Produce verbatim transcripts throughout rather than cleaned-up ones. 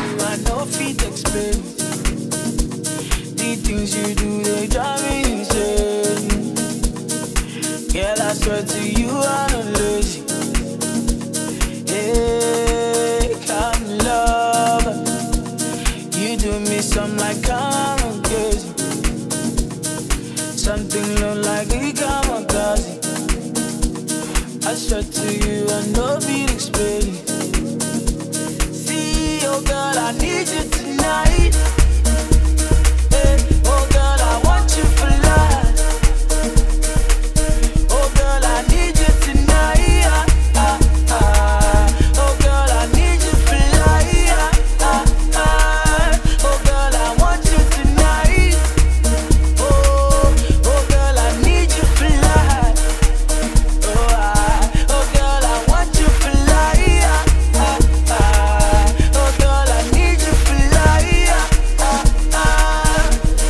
you, I know feet explain. The things you do, they drive me insane. Girl, I swear to you, I'm not lazy. Hey, come love. You do me something like I'm crazy. Something look like a kamikaze. I swear to you, I know feet explain. See, oh girl, I need you tonight. Oh girl, I want you for life. Oh girl, I need you tonight. Ah, ah, ah. Oh girl, I need you for life. Ah, ah. Oh girl, I want you tonight. Oh, oh girl, I need you for life. Oh, ah, oh girl, I want you for life. Ah, ah. Oh girl, I need you for life. Ah, ah.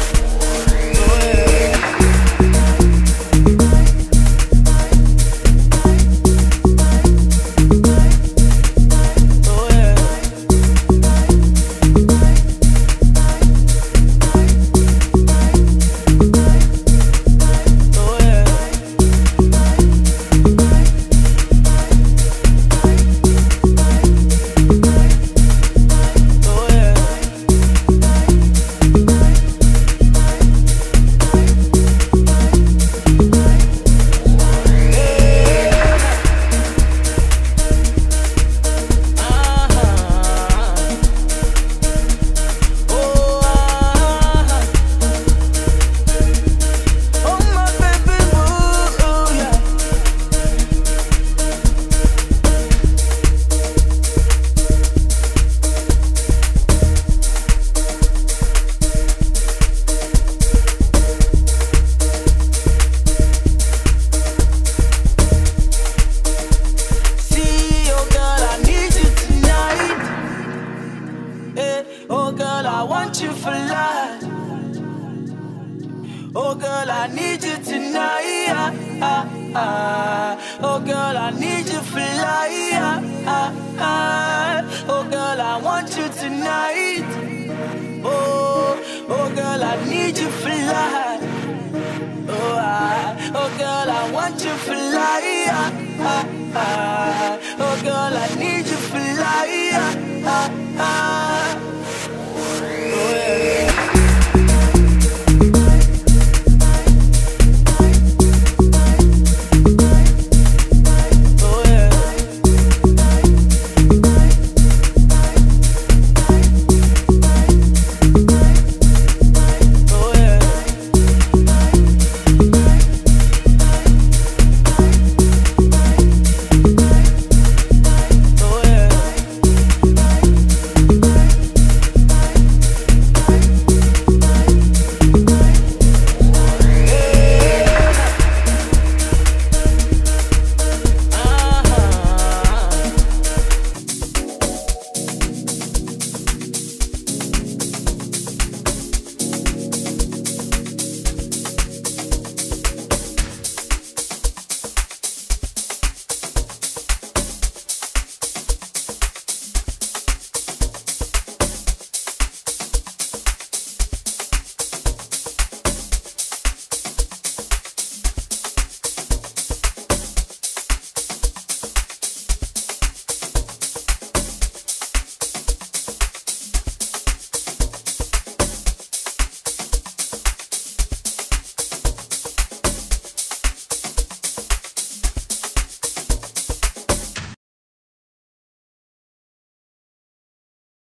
Oh girl, I want you for life. Oh girl, I need you tonight. Ah, ah, ah. Oh girl, I need you for life. Ah, ah, ah. Oh girl, I want you tonight. Oh, oh girl, I need you for life. Oh, ah. Oh girl, I want you for life. Ah, ah, ah. Oh girl, I need you for life. Ah, ah, ah.